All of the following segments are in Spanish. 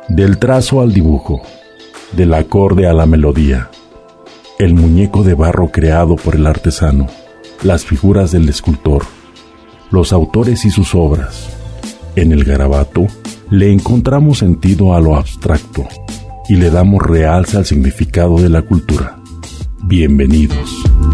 Del trazo al dibujo, del acorde a la melodía, el muñeco de barro creado por el artesano, las figuras del escultor, los autores y sus obras. En el garabato le encontramos sentido a lo abstracto y le damos realce al significado de la cultura. Bienvenidos.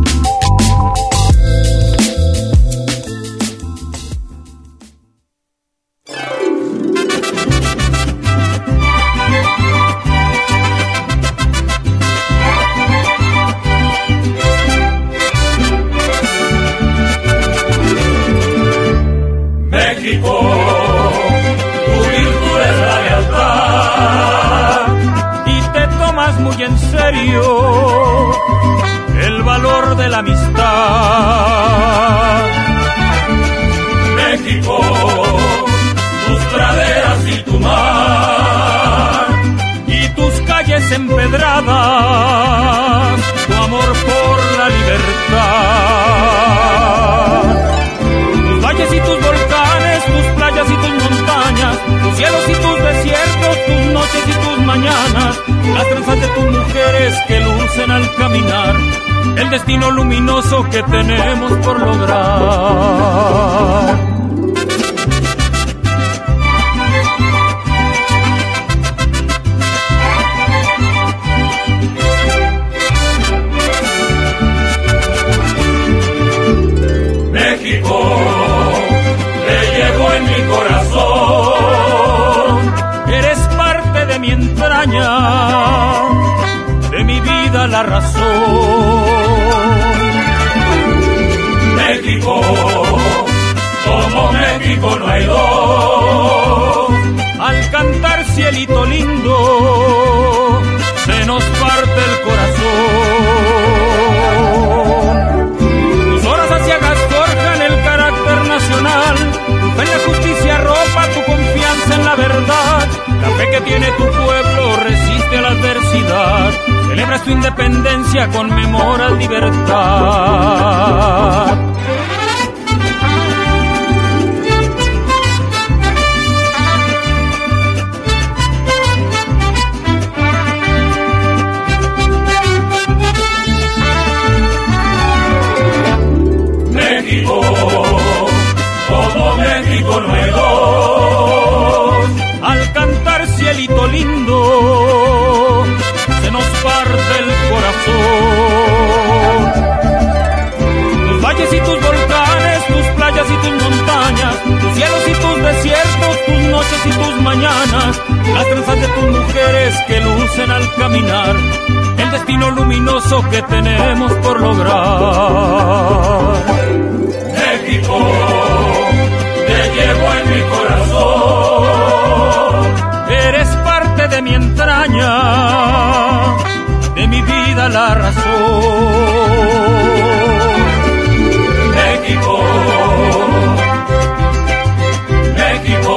En serio el valor de la amistad. México, tus praderas y tu mar y tus calles empedradas, tu amor por la libertad. Tus valles y tus volcanes, tus playas y tus montañas, tus cielos y tus desiertos, tus noches y tus mañanas, las trenzas de tus mujeres que lucen al caminar, el destino luminoso que tenemos por lograr. México, te llevo en mi corazón, eres parte de mi entraña, de mi vida la razón. México, como México no hay dos, al cantar cielito lindo, se nos parte el corazón. Tus horas aciagas forjan el carácter nacional, tu fe en la justicia ropa tu confianza en la verdad. La fe que tiene tu pueblo resiste a la adversidad. Celebras tu independencia, conmemoras libertad. México, como México no hay dos, al cantar cielito lindo, se nos parte el corazón. Tus valles y tus volcanes, tus playas y tus montañas, tus cielos y tus desiertos, tus noches y tus mañanas, las trenzas de tus mujeres que lucen al caminar, el destino luminoso que tenemos por lograr. México, te llevo en mi corazón, eres parte de mi entraña, de mi vida la razón. México, México.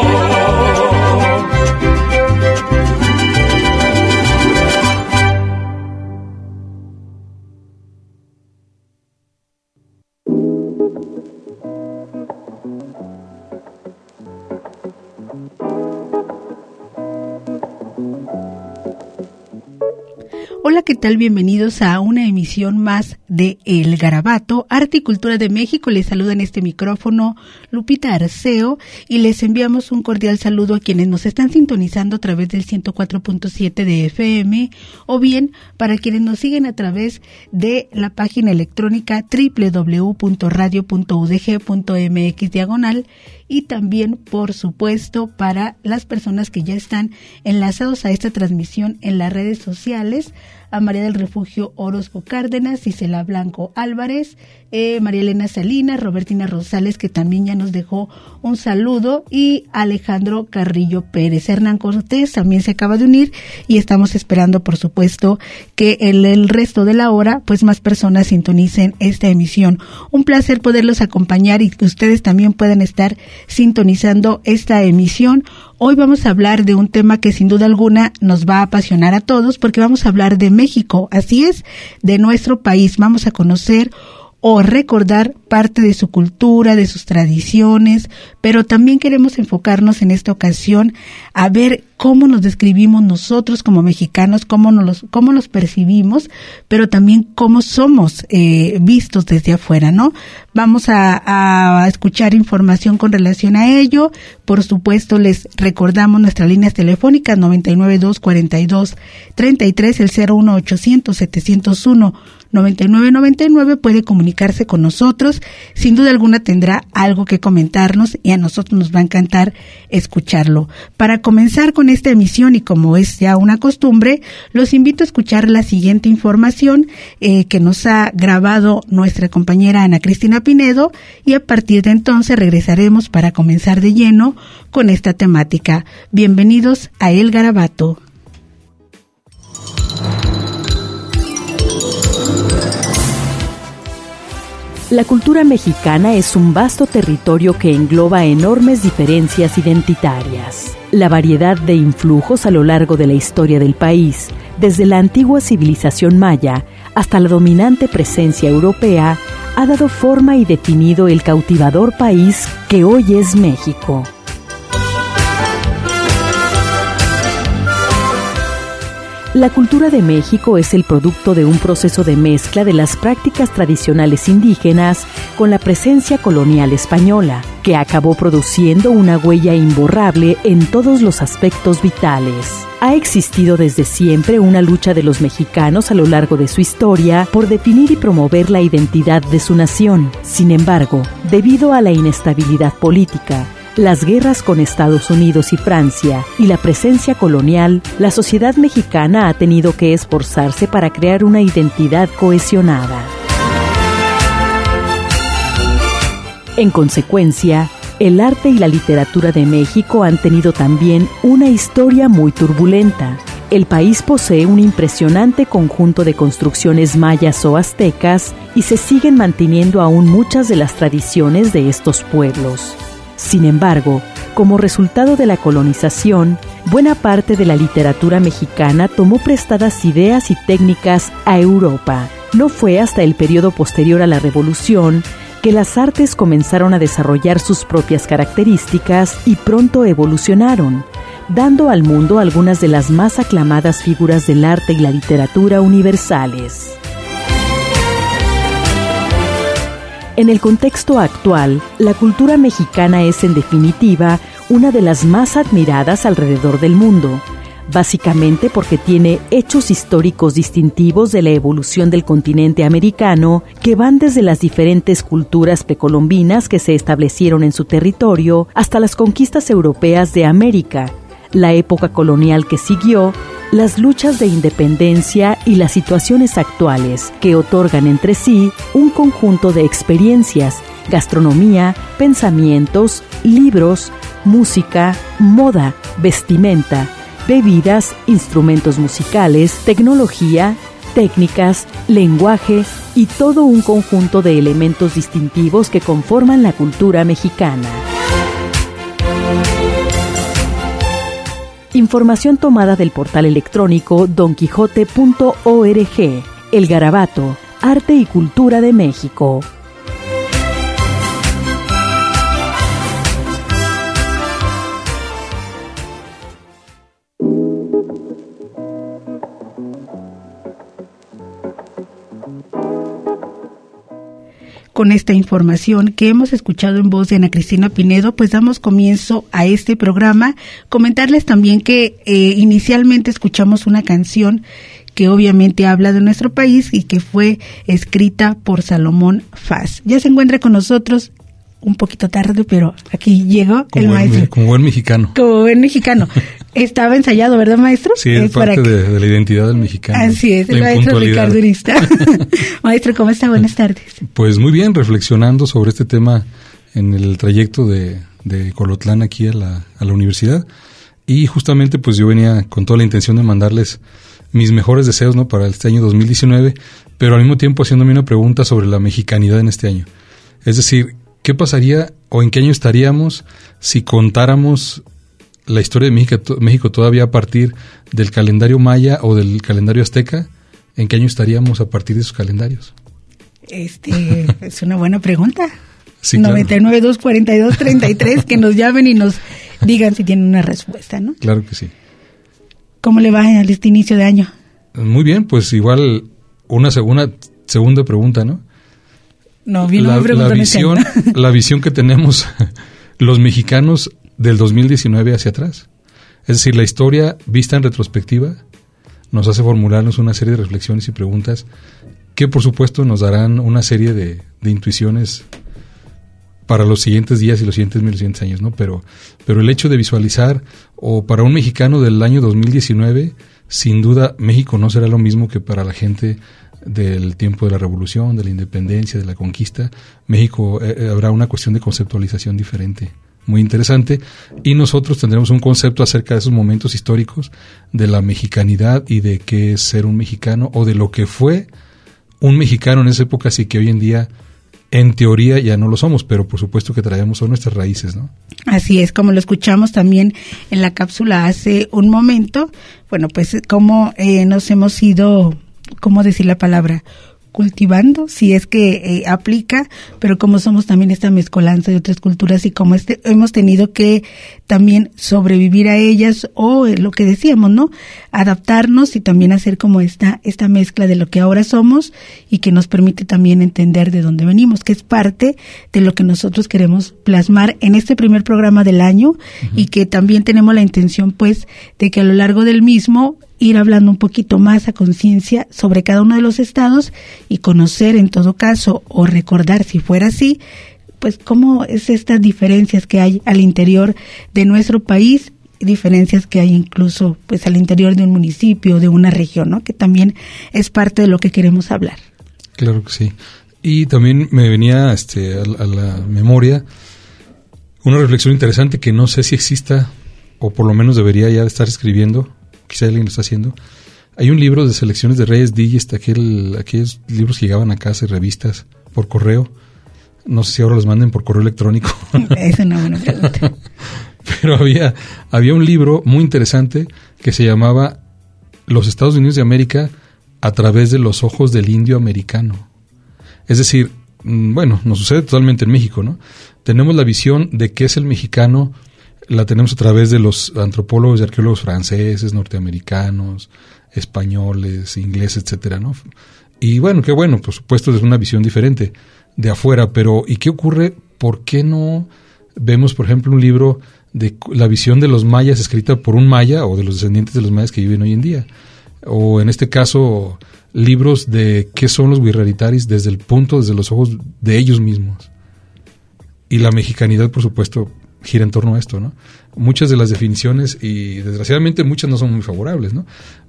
Hola, ¿qué tal? Bienvenidos a una emisión más de El Garabato, Arte y Cultura de México. Les saluda en este micrófono Lupita Arceo y les enviamos un cordial saludo a quienes nos están sintonizando a través del 104.7 de FM o bien para quienes nos siguen a través de la página electrónica www.radio.udg.mx/, y también, por supuesto, para las personas que ya están enlazados a esta transmisión en las redes sociales, a María del Refugio Orozco Cárdenas, Isela Blanco Álvarez, María Elena Salinas, Robertina Rosales, que también ya nos dejó un saludo, y Alejandro Carrillo Pérez. Hernán Cortés también se acaba de unir y estamos esperando, por supuesto, que el resto de la hora, pues más personas sintonicen esta emisión. Un placer poderlos acompañar y que ustedes también puedan estar sintonizando esta emisión. Hoy vamos a hablar de un tema que sin duda alguna nos va a apasionar a todos, porque vamos a hablar de México, así es, de nuestro país. Vamos a conocer o recordar parte de su cultura, de sus tradiciones, pero también queremos enfocarnos en esta ocasión a ver cómo nos describimos nosotros como mexicanos, cómo nos percibimos, pero también cómo somos vistos desde afuera, ¿no? Vamos a escuchar información con relación a ello. Por supuesto, les recordamos nuestras líneas telefónicas 992-42-33, el 01800-701-9999. Puede comunicarse con nosotros. Sin duda alguna tendrá algo que comentarnos y a nosotros nos va a encantar escucharlo. Para comenzar con esta emisión, y como es ya una costumbre, los invito a escuchar la siguiente información que nos ha grabado nuestra compañera Ana Cristina Pinedo, y a partir de entonces regresaremos para comenzar de lleno con esta temática. Bienvenidos a El Garabato. La cultura mexicana es un vasto territorio que engloba enormes diferencias identitarias. La variedad de influjos a lo largo de la historia del país, desde la antigua civilización maya hasta la dominante presencia europea, ha dado forma y definido el cautivador país que hoy es México. La cultura de México es el producto de un proceso de mezcla de las prácticas tradicionales indígenas con la presencia colonial española, que acabó produciendo una huella imborrable en todos los aspectos vitales. Ha existido desde siempre una lucha de los mexicanos a lo largo de su historia por definir y promover la identidad de su nación. Sin embargo, debido a la inestabilidad política, las guerras con Estados Unidos y Francia y la presencia colonial, la sociedad mexicana ha tenido que esforzarse para crear una identidad cohesionada. En consecuencia, el arte y la literatura de México han tenido también una historia muy turbulenta. El país posee un impresionante conjunto de construcciones mayas o aztecas y se siguen manteniendo aún muchas de las tradiciones de estos pueblos. Sin embargo, como resultado de la colonización, buena parte de la literatura mexicana tomó prestadas ideas y técnicas a Europa. No fue hasta el periodo posterior a la Revolución que las artes comenzaron a desarrollar sus propias características y pronto evolucionaron, dando al mundo algunas de las más aclamadas figuras del arte y la literatura universales. En el contexto actual, la cultura mexicana es en definitiva una de las más admiradas alrededor del mundo, básicamente porque tiene hechos históricos distintivos de la evolución del continente americano que van desde las diferentes culturas precolombinas que se establecieron en su territorio hasta las conquistas europeas de América, la época colonial que siguió, las luchas de independencia y las situaciones actuales que otorgan entre sí un conjunto de experiencias, gastronomía, pensamientos, libros, música, moda, vestimenta, bebidas, instrumentos musicales, tecnología, técnicas, lenguaje y todo un conjunto de elementos distintivos que conforman la cultura mexicana. Información tomada del portal electrónico donquijote.org. El Garabato, Arte y Cultura de México. Con esta información que hemos escuchado en voz de Ana Cristina Pinedo, pues damos comienzo a este programa. Comentarles también que inicialmente escuchamos una canción que obviamente habla de nuestro país y que fue escrita por Salomón Faz. Ya se encuentra con nosotros un poquito tarde, pero aquí llegó el maestro. Como buen mexicano. Como buen mexicano. Estaba ensayado, ¿verdad, maestro? Sí, es parte de la identidad del mexicano. Así es, el maestro Ricardo Urista. Maestro, ¿cómo está? Buenas tardes. Pues muy bien, reflexionando sobre este tema en el trayecto de Colotlán aquí a la universidad. Y justamente pues yo venía con toda la intención de mandarles mis mejores deseos, ¿no?, para este año 2019, pero al mismo tiempo haciéndome una pregunta sobre la mexicanidad en este año. Es decir, ¿qué pasaría o en qué año estaríamos si contáramos la historia de México todavía a partir del calendario maya o del calendario azteca? ¿En qué año estaríamos a partir de esos calendarios? Es una buena pregunta. Sí, claro. 99-242-33, que nos llamen y nos digan si tienen una respuesta, ¿no? Claro que sí. ¿Cómo le va a este inicio de año? Muy bien, pues igual una segunda pregunta, ¿no? No, bien, la visión que tenemos los mexicanos del 2019 hacia atrás. Es decir, la historia vista en retrospectiva nos hace formularnos una serie de reflexiones y preguntas que por supuesto nos darán una serie de intuiciones para los siguientes días y los siguientes años, ¿no? Pero el hecho de visualizar, o para un mexicano del año 2019, sin duda México no será lo mismo que para la gente del tiempo de la Revolución, de la Independencia, de la Conquista. México habrá una cuestión de conceptualización diferente, muy interesante, y nosotros tendremos un concepto acerca de esos momentos históricos, de la mexicanidad y de qué es ser un mexicano, o de lo que fue un mexicano en esa época, así que hoy en día en teoría ya no lo somos, pero por supuesto que traemos son nuestras raíces, ¿no? Así es, como lo escuchamos también en la cápsula hace un momento. Bueno, pues cómo nos hemos ido, ¿cómo decir la palabra? Cultivando, si es que aplica, pero como somos también esta mezcolanza de otras culturas y como hemos tenido que también sobrevivir a ellas, o lo que decíamos, ¿no? Adaptarnos y también hacer como esta mezcla de lo que ahora somos y que nos permite también entender de dónde venimos, que es parte de lo que nosotros queremos plasmar en este primer programa del año. Uh-huh. Y que también tenemos la intención, pues, de que a lo largo del mismo ir hablando un poquito más a conciencia sobre cada uno de los estados y conocer en todo caso, o recordar si fuera así, pues cómo es estas diferencias que hay al interior de nuestro país, diferencias que hay incluso pues al interior de un municipio, de una región, ¿no? Que también es parte de lo que queremos hablar. Claro que sí. Y también me venía a la memoria una reflexión interesante que no sé si exista, o por lo menos debería ya estar escribiendo, quizá alguien lo está haciendo. Hay un libro de selecciones de Reyes Digest, aquellos libros que llegaban a casa y revistas por correo. No sé si ahora los manden por correo electrónico. Es una buena pregunta. Pero había un libro muy interesante que se llamaba Los Estados Unidos de América a través de los ojos del indio americano. Es decir, bueno, nos sucede totalmente en México, ¿no? Tenemos la visión de qué es el mexicano, la tenemos a través de los antropólogos y arqueólogos franceses, norteamericanos, españoles, ingleses, etcétera, ¿no? Y bueno, qué bueno, por supuesto es una visión diferente de afuera, pero ¿y qué ocurre? ¿Por qué no vemos, por ejemplo, un libro de la visión de los mayas escrita por un maya o de los descendientes de los mayas que viven hoy en día? O en este caso, libros de qué son los huirraritaris desde los ojos de ellos mismos. Y la mexicanidad, por supuesto, gira en torno a esto, ¿no? Muchas de las definiciones, y desgraciadamente muchas no son muy favorables, ¿no?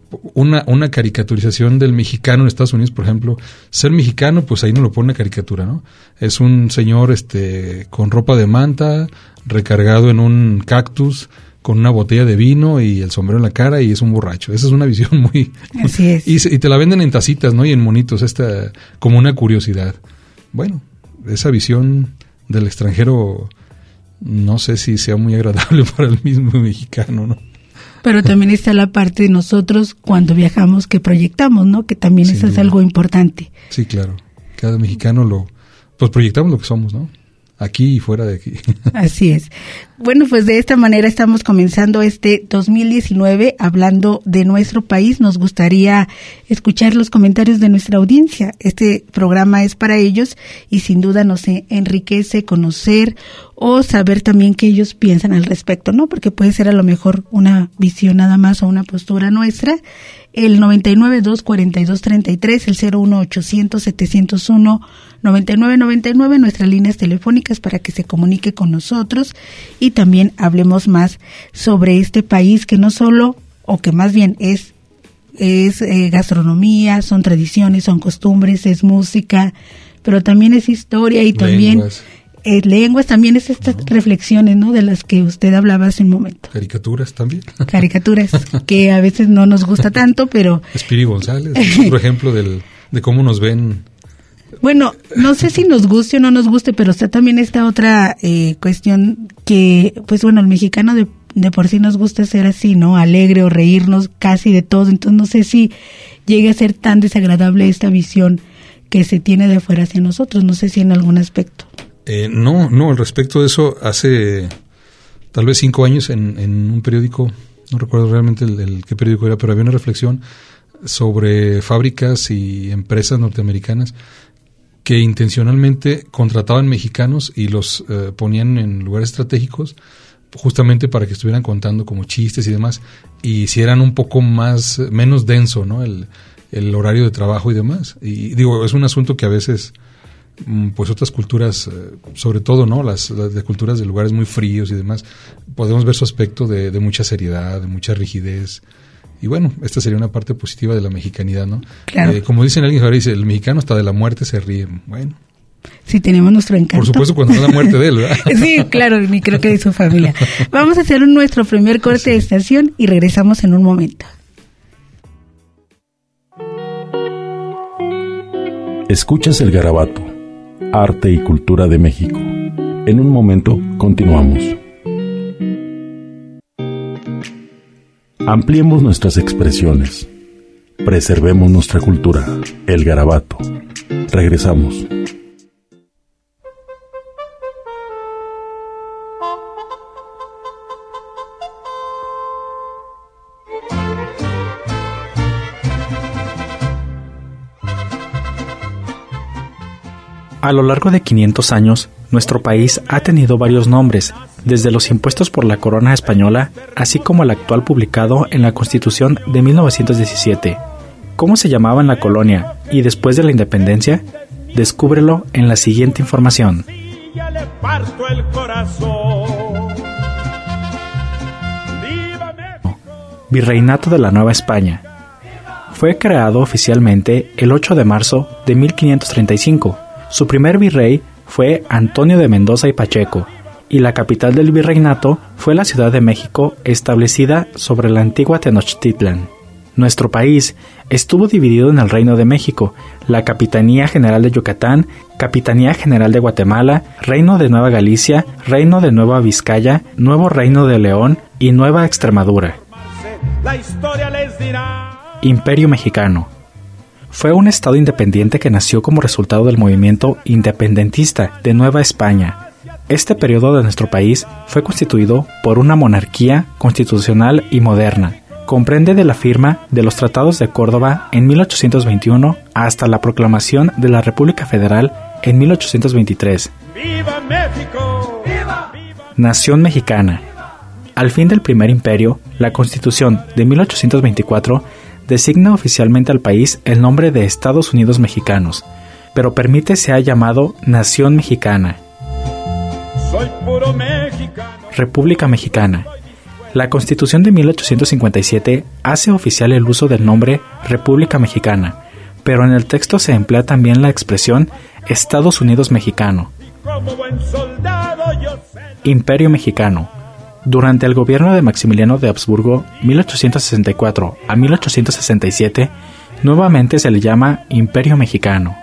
Una caricaturización del mexicano en Estados Unidos, por ejemplo, ser mexicano, pues ahí no lo pone una caricatura, ¿no? Es un señor con ropa de manta, recargado en un cactus, con una botella de vino y el sombrero en la cara, y es un borracho. Esa es una visión muy... Así es. Y te la venden en tacitas, ¿no? Y en monitos, como una curiosidad. Bueno, esa visión del extranjero no sé si sea muy agradable para el mismo mexicano, ¿no? Pero también está la parte de nosotros cuando viajamos que proyectamos, ¿no? Que también eso es algo importante. Sí, claro. Cada mexicano pues proyectamos lo que somos, ¿no? Aquí y fuera de aquí. Así es. Bueno, pues de esta manera estamos comenzando este 2019 hablando de nuestro país. Nos gustaría escuchar los comentarios de nuestra audiencia. Este programa es para ellos y sin duda nos enriquece conocer o saber también qué ellos piensan al respecto, ¿no? Porque puede ser a lo mejor una visión nada más o una postura nuestra. El 99-242-33, el 01800-701-9999, nuestras líneas telefónicas para que se comunique con nosotros y también hablemos más sobre este país que no solo, o que más bien es gastronomía, son tradiciones, son costumbres, es música, pero también es historia y también... lenguas, también es estas reflexiones, ¿no? De las que usted hablaba hace un momento. Caricaturas también. Caricaturas, que a veces no nos gusta tanto, pero... Espiri González, otro ejemplo de cómo nos ven. Bueno, no sé si nos guste o no nos guste, pero está también esta otra cuestión que, pues bueno, el mexicano de por sí nos gusta ser así, ¿no? Alegre o reírnos casi de todo, entonces no sé si llegue a ser tan desagradable esta visión que se tiene de afuera hacia nosotros, no sé si en algún aspecto. No, al respecto de eso, hace tal vez 5 años en un periódico no recuerdo realmente qué periódico era, pero había una reflexión sobre fábricas y empresas norteamericanas que intencionalmente contrataban mexicanos y los ponían en lugares estratégicos justamente para que estuvieran contando como chistes y demás, y hicieran un poco menos denso, ¿no? el horario de trabajo y demás. Y digo, es un asunto que a veces pues otras culturas, sobre todo, ¿no? Las de culturas de lugares muy fríos y demás, podemos ver su aspecto de mucha seriedad, de mucha rigidez. Y bueno, esta sería una parte positiva de la mexicanidad, ¿no? Claro. Como dicen alguien ahora, dice, el mexicano hasta de la muerte se ríe. Bueno. Sí, tenemos nuestro encanto. Por supuesto, cuando es la muerte de él, ¿verdad? Sí, claro, y creo que de su familia. Vamos a hacer nuestro primer corte de estación y regresamos en un momento. Escuchas El Garabato, arte y cultura de México. En un momento continuamos. Ampliemos nuestras expresiones. Preservemos nuestra cultura. El Garabato. Regresamos. A lo largo de 500 años, nuestro país ha tenido varios nombres, desde los impuestos por la corona española, así como el actual publicado en la Constitución de 1917. ¿Cómo se llamaba en la colonia y después de la independencia? Descúbrelo en la siguiente información. Virreinato de la Nueva España. Fue creado oficialmente el 8 de marzo de 1535. Su primer virrey fue Antonio de Mendoza y Pacheco, y la capital del virreinato fue la Ciudad de México, establecida sobre la antigua Tenochtitlan. Nuestro país estuvo dividido en el Reino de México, la Capitanía General de Yucatán, Capitanía General de Guatemala, Reino de Nueva Galicia, Reino de Nueva Vizcaya, Nuevo Reino de León y Nueva Extremadura. Imperio Mexicano. Fue un estado independiente que nació como resultado del movimiento independentista de Nueva España. Este periodo de nuestro país fue constituido por una monarquía constitucional y moderna. Comprende de la firma de los Tratados de Córdoba en 1821 hasta la proclamación de la República Federal en 1823. ¡Viva México! ¡Viva! Nación mexicana. Al fin del primer imperio, la Constitución de 1824 designa oficialmente al país el nombre de Estados Unidos Mexicanos, pero permite sea llamado Nación Mexicana. Soy puro mexicano. República Mexicana. La Constitución de 1857 hace oficial el uso del nombre República Mexicana, pero en el texto se emplea también la expresión Estados Unidos Mexicano. Imperio Mexicano. Durante el gobierno de Maximiliano de Habsburgo, 1864 a 1867, nuevamente se le llama Imperio Mexicano.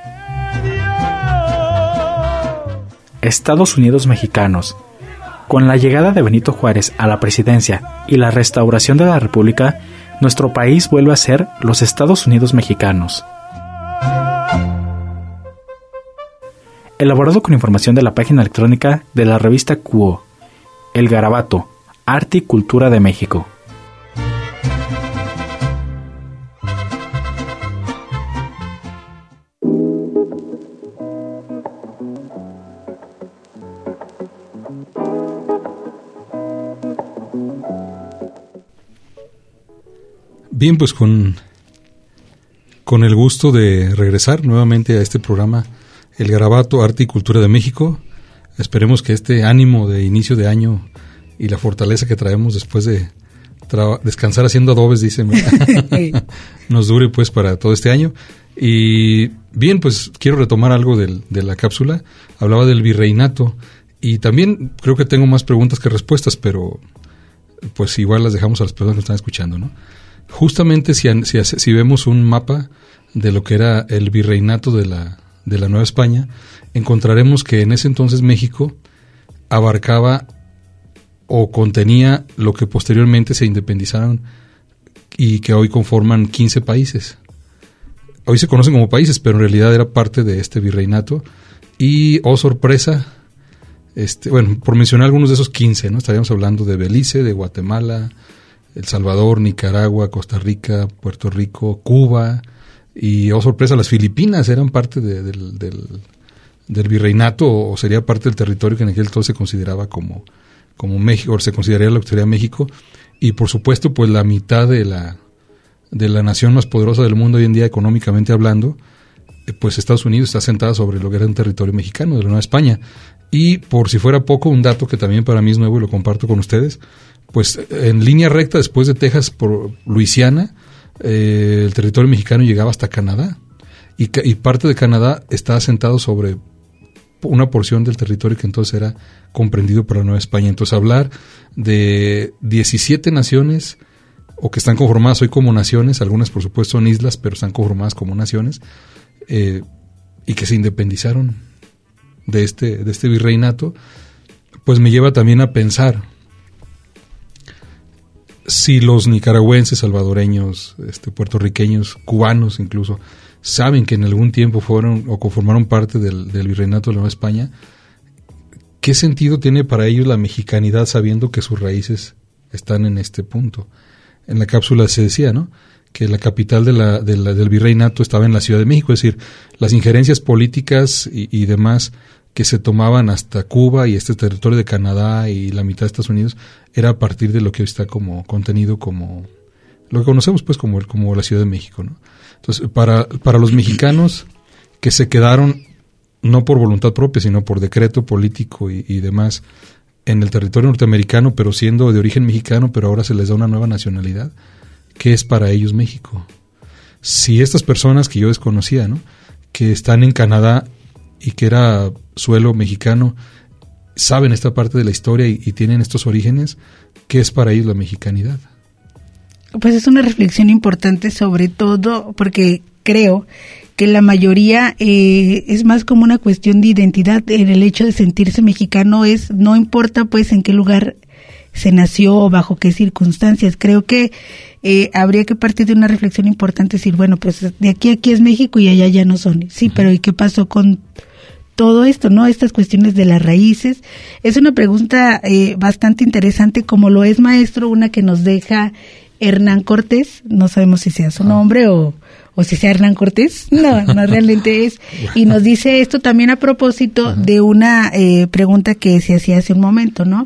Estados Unidos Mexicanos. Con la llegada de Benito Juárez a la presidencia y la restauración de la República, nuestro país vuelve a ser los Estados Unidos Mexicanos. Elaborado con información de la página electrónica de la revista Cuo. El Garabato, arte y cultura de México. Bien, pues con el gusto de regresar nuevamente a este programa, El Garabato, arte y cultura de México. Esperemos que este ánimo de inicio de año y la fortaleza que traemos después de descansar haciendo adobes, dicen, nos dure pues para todo este año. Y bien, pues quiero retomar algo de la cápsula. Hablaba del virreinato y también creo que tengo más preguntas que respuestas, pero pues igual las dejamos a las personas que nos están escuchando, ¿no? Justamente si vemos un mapa de lo que era el virreinato de la Nueva España, encontraremos que en ese entonces México abarcaba o contenía lo que posteriormente se independizaron y que hoy conforman 15 países. Hoy se conocen como países, pero en realidad era parte de este virreinato. Y, oh sorpresa, bueno, por mencionar algunos de esos 15, ¿no? Estaríamos hablando de Belice, de Guatemala, El Salvador, Nicaragua, Costa Rica, Puerto Rico, Cuba y, oh sorpresa, las Filipinas eran parte del virreinato, o sería parte del territorio que en aquel entonces se consideraba como México, o se consideraría lo que sería México. Y por supuesto, pues la mitad de la nación más poderosa del mundo hoy en día, económicamente hablando, pues Estados Unidos está sentada sobre lo que era un territorio mexicano, de la Nueva España. Y por si fuera poco, un dato que también para mí es nuevo y lo comparto con ustedes, pues en línea recta después de Texas por Luisiana, el territorio mexicano llegaba hasta Canadá. Y parte de Canadá está asentado sobre una porción del territorio que entonces era comprendido por la Nueva España. Entonces hablar de 17 naciones, o que están conformadas hoy como naciones, algunas por supuesto son islas, pero están conformadas como naciones, y que se independizaron de este virreinato, pues me lleva también a pensar si los nicaragüenses, salvadoreños, puertorriqueños, cubanos incluso, saben que en algún tiempo fueron o conformaron parte del virreinato de la Nueva España, ¿qué sentido tiene para ellos la mexicanidad sabiendo que sus raíces están en este punto? En la cápsula se decía, ¿no?, que la capital del virreinato estaba en la Ciudad de México, es decir, las injerencias políticas y demás que se tomaban hasta Cuba y este territorio de Canadá y la mitad de Estados Unidos era a partir de lo que hoy está como contenido como lo que conocemos pues como la Ciudad de México, ¿no? Entonces, para los mexicanos que se quedaron no por voluntad propia, sino por decreto político y demás en el territorio norteamericano, pero siendo de origen mexicano, pero ahora se les da una nueva nacionalidad, ¿qué es para ellos México? Si estas personas que yo desconocía, ¿no?, que están en Canadá y que era suelo mexicano, saben esta parte de la historia y tienen estos orígenes, ¿qué es para ellos la mexicanidad? Pues es una reflexión importante, sobre todo porque creo que la mayoría es más como una cuestión de identidad. En el hecho de sentirse mexicano no importa pues en qué lugar se nació o bajo qué circunstancias. Creo que habría que partir de una reflexión importante, decir, bueno, pues de aquí es México y allá ya no son. Sí, pero ¿y qué pasó con todo esto, no? Estas cuestiones de las raíces. Es una pregunta bastante interesante, como lo es, maestro, una que nos deja Hernán Cortés. No sabemos si sea su nombre o si sea Hernán Cortés. No realmente es. Y nos dice esto también a propósito de una pregunta que se hacía hace un momento, ¿no?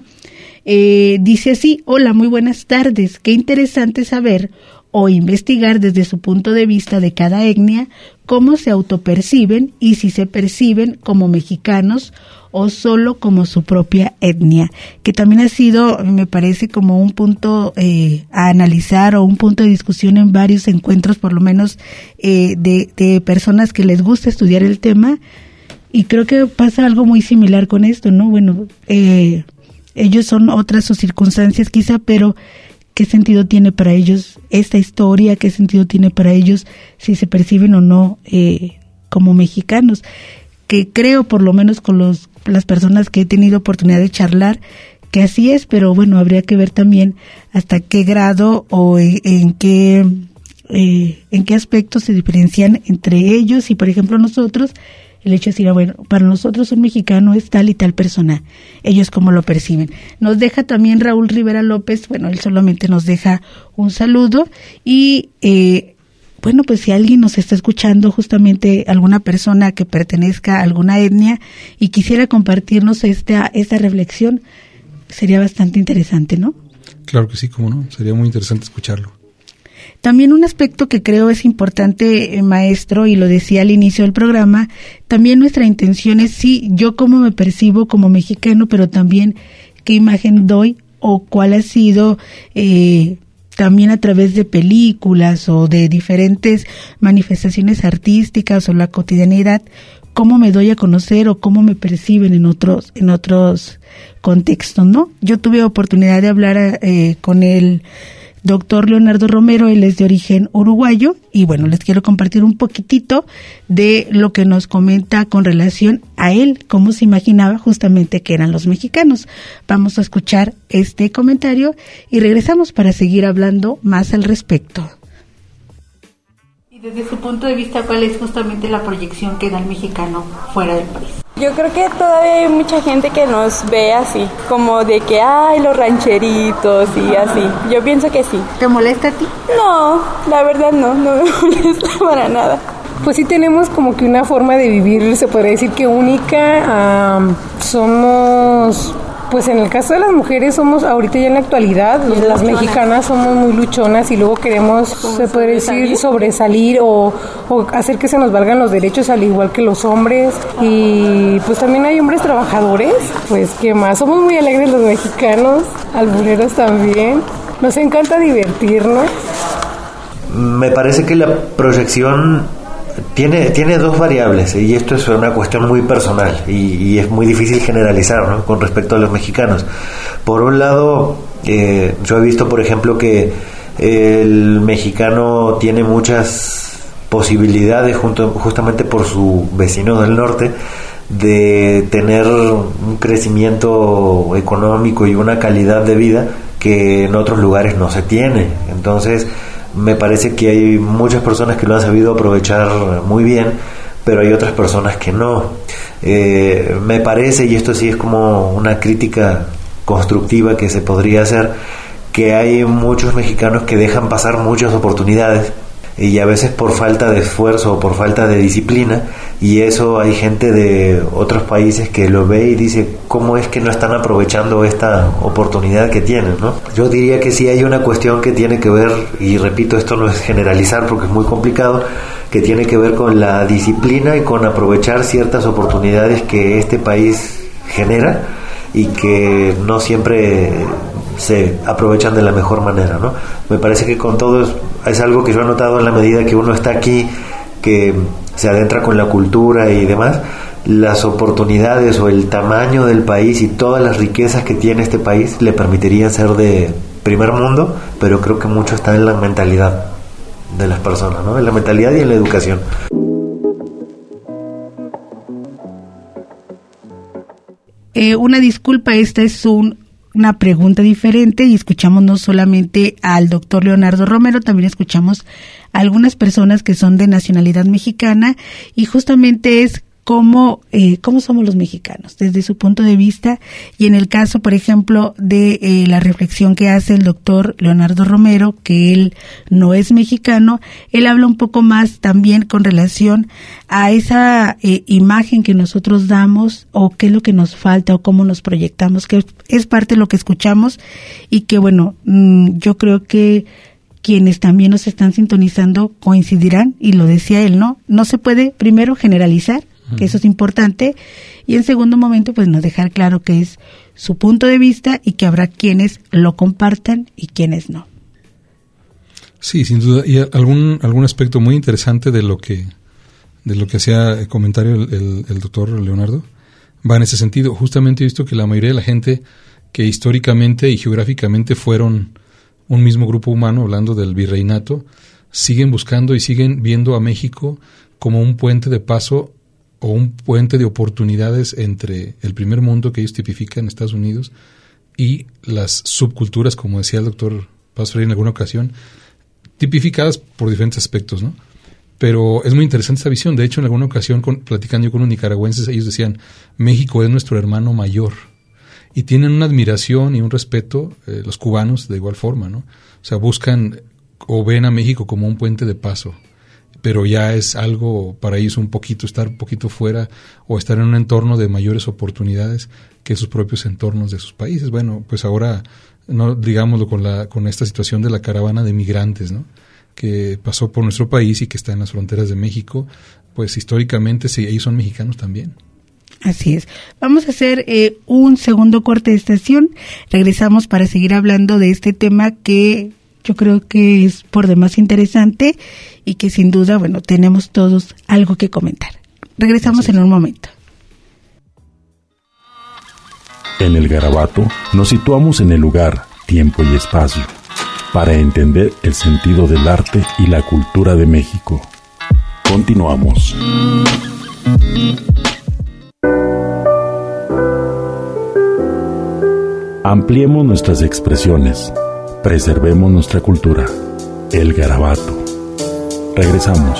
Dice así: hola, muy buenas tardes. Qué interesante saber o investigar desde su punto de vista de cada etnia cómo se autoperciben y si se perciben como mexicanos o solo como su propia etnia, que también ha sido, me parece, como un punto a analizar o un punto de discusión en varios encuentros, por lo menos de personas que les gusta estudiar el tema, y creo que pasa algo muy similar con esto, ¿no? Bueno, ellos son otras sus circunstancias quizá, pero ¿qué sentido tiene para ellos esta historia? ¿Qué sentido tiene para ellos si se perciben o no como mexicanos? Que creo, por lo menos con las personas que he tenido oportunidad de charlar, que así es, pero bueno, habría que ver también hasta qué grado o en qué aspectos se diferencian entre ellos y, por ejemplo, nosotros. El hecho de decir, bueno, para nosotros un mexicano es tal y tal persona, ellos cómo lo perciben. Nos deja también Raúl Rivera López, bueno, él solamente nos deja un saludo y, bueno, pues si alguien nos está escuchando, justamente alguna persona que pertenezca a alguna etnia y quisiera compartirnos esta reflexión, sería bastante interesante, ¿no? Claro que sí, cómo no, sería muy interesante escucharlo. También un aspecto que creo es importante, maestro, y lo decía al inicio del programa, también nuestra intención es, sí, yo cómo me percibo como mexicano, pero también qué imagen doy o cuál ha sido también a través de películas o de diferentes manifestaciones artísticas o la cotidianidad, cómo me doy a conocer o cómo me perciben en otros contextos, ¿no? Yo tuve oportunidad de hablar con el doctor Leonardo Romero, él es de origen uruguayo, y bueno, les quiero compartir un poquitito de lo que nos comenta con relación a él, cómo se imaginaba justamente que eran los mexicanos. Vamos a escuchar este comentario y regresamos para seguir hablando más al respecto. Y desde su punto de vista, ¿cuál es justamente la proyección que da el mexicano fuera del país? Yo creo que todavía hay mucha gente que nos ve así, como de que hay los rancheritos y así. Yo pienso que sí. ¿Te molesta a ti? No, la verdad no me molesta para nada. Pues sí tenemos como que una forma de vivir, se podría decir que única. Somos, pues en el caso de las mujeres somos ahorita ya en la actualidad, las mexicanas somos muy luchonas y luego queremos, se podría decir, sobresalir o hacer que se nos valgan los derechos al igual que los hombres. Y pues también hay hombres trabajadores, pues qué más, somos muy alegres los mexicanos, albureros también, nos encanta divertirnos. Me parece que la proyección tiene dos variables, y esto es una cuestión muy personal y es muy difícil generalizar, ¿no?, con respecto a los mexicanos. Por un lado, yo he visto, por ejemplo, que el mexicano tiene muchas posibilidades, justamente por su vecino del norte, de tener un crecimiento económico y una calidad de vida que en otros lugares no se tiene. Entonces, me parece que hay muchas personas que lo han sabido aprovechar muy bien, pero hay otras personas que no. Me parece, y esto sí es como una crítica constructiva que se podría hacer, que hay muchos mexicanos que dejan pasar muchas oportunidades, y a veces por falta de esfuerzo o por falta de disciplina, y eso hay gente de otros países que lo ve y dice, ¿cómo es que no están aprovechando esta oportunidad que tienen, ¿no? Yo diría que sí hay una cuestión que tiene que ver, y repito, esto no es generalizar porque es muy complicado, que tiene que ver con la disciplina y con aprovechar ciertas oportunidades que este país genera y que no siempre se aprovechan de la mejor manera, ¿no? Me parece que con todo es algo que yo he notado en la medida que uno está aquí, que se adentra con la cultura y demás, las oportunidades o el tamaño del país y todas las riquezas que tiene este país le permitirían ser de primer mundo, pero creo que mucho está en la mentalidad de las personas, ¿no? En la mentalidad y en la educación. Una disculpa, esta es una pregunta diferente y escuchamos no solamente al doctor Leonardo Romero, también escuchamos a algunas personas que son de nacionalidad mexicana, y justamente es cómo somos los mexicanos desde su punto de vista. Y en el caso, por ejemplo, de la reflexión que hace el doctor Leonardo Romero, que él no es mexicano, él habla un poco más también con relación a esa imagen que nosotros damos, o qué es lo que nos falta, o cómo nos proyectamos, que es parte de lo que escuchamos, y que bueno, yo creo que quienes también nos están sintonizando coincidirán, y lo decía él, no se puede primero generalizar, que eso es importante, y en segundo momento pues no dejar claro que es su punto de vista y que habrá quienes lo compartan y quienes no. Sí, sin duda, y algún aspecto muy interesante de lo que hacía el comentario el doctor Leonardo va en ese sentido. Justamente he visto que la mayoría de la gente que históricamente y geográficamente fueron un mismo grupo humano, hablando del virreinato, siguen buscando y siguen viendo a México como un puente de paso o un puente de oportunidades entre el primer mundo que ellos tipifican en Estados Unidos y las subculturas, como decía el doctor Paz Freire en alguna ocasión, tipificadas por diferentes aspectos, ¿no? Pero es muy interesante esa visión. De hecho, en alguna ocasión, platicando yo con unos nicaragüenses, ellos decían, México es nuestro hermano mayor. Y tienen una admiración y un respeto, los cubanos, de igual forma, ¿no? O sea, buscan o ven a México como un puente de paso, pero ya es algo para ellos estar un poquito fuera, o estar en un entorno de mayores oportunidades que sus propios entornos de sus países. Bueno, pues ahora, no digámoslo con esta situación de la caravana de migrantes, ¿no?, que pasó por nuestro país y que está en las fronteras de México, pues históricamente sí, ellos son mexicanos también. Así es. Vamos a hacer un segundo corte de estación. Regresamos para seguir hablando de este tema que yo creo que es por demás interesante y que sin duda, bueno, tenemos todos algo que comentar. Regresamos en un momento. En el Garabato nos situamos en el lugar, tiempo y espacio para entender el sentido del arte y la cultura de México. Continuamos. Ampliemos nuestras expresiones, preservemos nuestra cultura. El Garabato. Regresamos.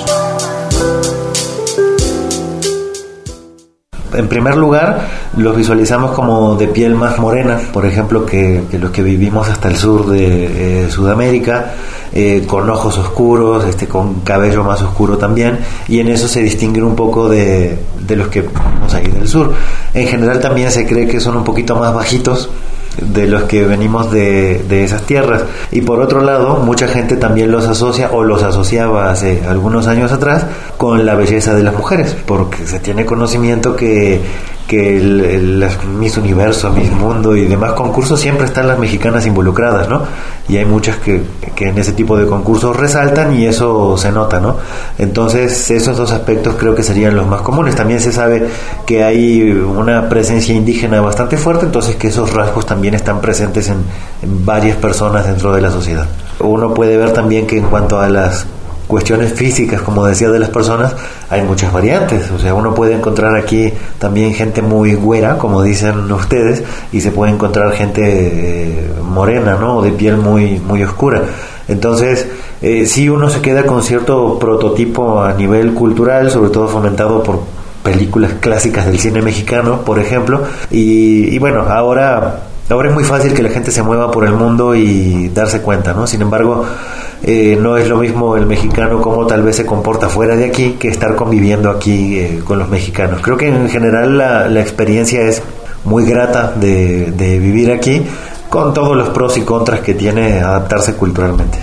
En primer lugar, los visualizamos como de piel más morena, por ejemplo, que los que vivimos hasta el sur de Sudamérica, con ojos oscuros, con cabello más oscuro también, y en eso se distinguen un poco de los que vamos ahí del sur. En general también se cree que son un poquito más bajitos de los que venimos de esas tierras. Y por otro lado, mucha gente también los asocia o los asociaba hace algunos años atrás con la belleza de las mujeres, porque se tiene conocimiento que las Miss Universo, Miss Mundo y demás concursos siempre están las mexicanas involucradas, ¿no? Y hay muchas que en ese tipo de concursos resaltan y eso se nota, ¿no? Entonces esos dos aspectos creo que serían los más comunes. También se sabe que hay una presencia indígena bastante fuerte, entonces que esos rasgos también están presentes en varias personas dentro de la sociedad. Uno puede ver también que en cuanto a las cuestiones físicas, como decía, de las personas, hay muchas variantes. O sea, uno puede encontrar aquí también gente muy güera, como dicen ustedes, y se puede encontrar gente morena, ¿no? O de piel muy, muy oscura. Entonces, sí uno se queda con cierto prototipo a nivel cultural, sobre todo fomentado por películas clásicas del cine mexicano, por ejemplo, y bueno, ahora es muy fácil que la gente se mueva por el mundo y darse cuenta, ¿no? Sin embargo, no es lo mismo el mexicano como tal vez se comporta fuera de aquí que estar conviviendo aquí con los mexicanos. Creo que en general la experiencia es muy grata de vivir aquí, con todos los pros y contras que tiene adaptarse culturalmente.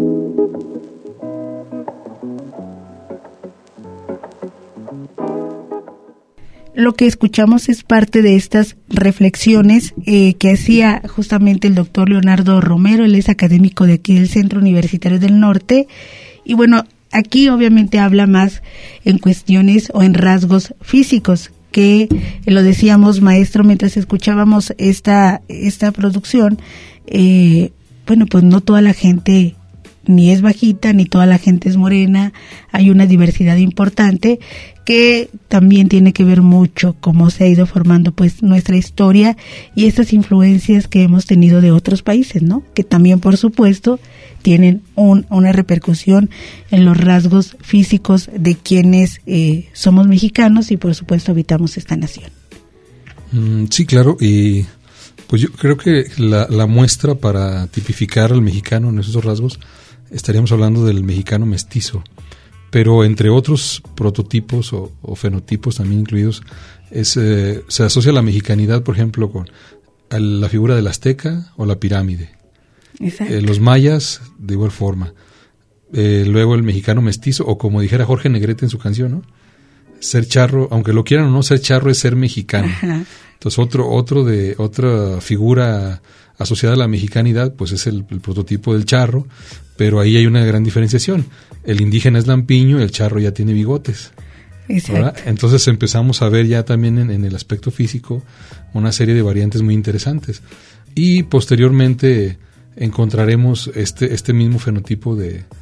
Lo que escuchamos es parte de estas reflexiones que hacía justamente el doctor Leonardo Romero. Él es académico de aquí del Centro Universitario del Norte. Y bueno, aquí obviamente habla más en cuestiones o en rasgos físicos, que lo decíamos, maestro, mientras escuchábamos esta producción. Bueno, pues no toda la gente ni es bajita, ni toda la gente es morena. Hay una diversidad importante que también tiene que ver mucho cómo se ha ido formando pues nuestra historia y estas influencias que hemos tenido de otros países, ¿no? Que también, por supuesto, tienen una repercusión en los rasgos físicos de quienes somos mexicanos y, por supuesto, habitamos esta nación. Sí, claro, y pues yo creo que la muestra para tipificar al mexicano en esos rasgos, estaríamos hablando del mexicano mestizo, pero entre otros prototipos o fenotipos también incluidos, se asocia la mexicanidad, por ejemplo, con la figura del azteca o la pirámide. Exacto. Los mayas, de igual forma. Luego el mexicano mestizo, o como dijera Jorge Negrete en su canción, ¿no? Ser charro, aunque lo quieran o no, ser charro es ser mexicano. Ajá. Entonces otra figura asociada a la mexicanidad, pues es el prototipo del charro, pero ahí hay una gran diferenciación. El indígena es lampiño, el charro ya tiene bigotes. Exacto. ¿Verdad? Entonces empezamos a ver ya también en el aspecto físico una serie de variantes muy interesantes. Y posteriormente encontraremos este mismo fenotipo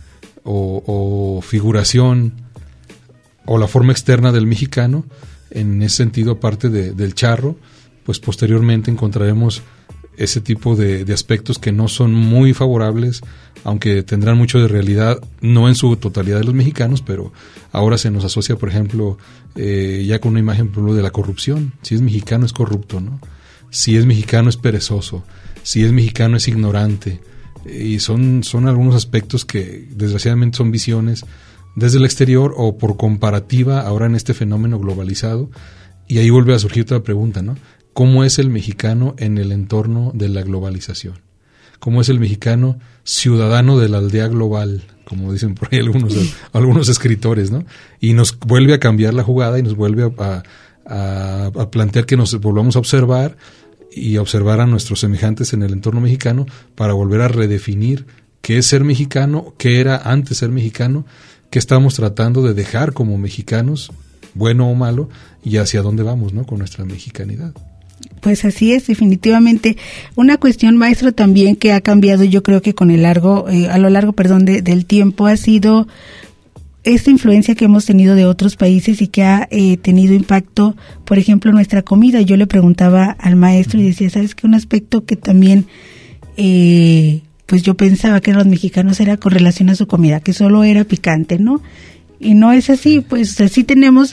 o figuración o la forma externa del mexicano. En ese sentido, aparte del charro, pues posteriormente encontraremos ese tipo de aspectos que no son muy favorables, aunque tendrán mucho de realidad, no en su totalidad de los mexicanos, pero ahora se nos asocia, por ejemplo, ya con una imagen, por ejemplo, de la corrupción. Si es mexicano es corrupto, ¿no? Si es mexicano es perezoso, si es mexicano es ignorante, y son algunos aspectos que desgraciadamente son visiones desde el exterior o por comparativa ahora en este fenómeno globalizado. Y ahí vuelve a surgir otra pregunta, ¿no? ¿Cómo es el mexicano en el entorno de la globalización? ¿Cómo es el mexicano ciudadano de la aldea global? Como dicen por ahí algunos escritores, ¿no? Y nos vuelve a cambiar la jugada y nos vuelve a plantear que nos volvamos a observar y a observar a nuestros semejantes en el entorno mexicano para volver a redefinir qué es ser mexicano, qué era antes ser mexicano, qué estamos tratando de dejar como mexicanos, bueno o malo, y hacia dónde vamos, ¿no? Con nuestra mexicanidad. Pues así es, definitivamente. Una cuestión, maestro, también que ha cambiado, yo creo que con a lo largo del tiempo, ha sido esta influencia que hemos tenido de otros países y que ha tenido impacto, por ejemplo, en nuestra comida. Yo le preguntaba al maestro y decía, ¿sabes qué? Un aspecto que también pues yo pensaba que los mexicanos era con relación a su comida, que solo era picante, ¿no? Y no es así, pues sí tenemos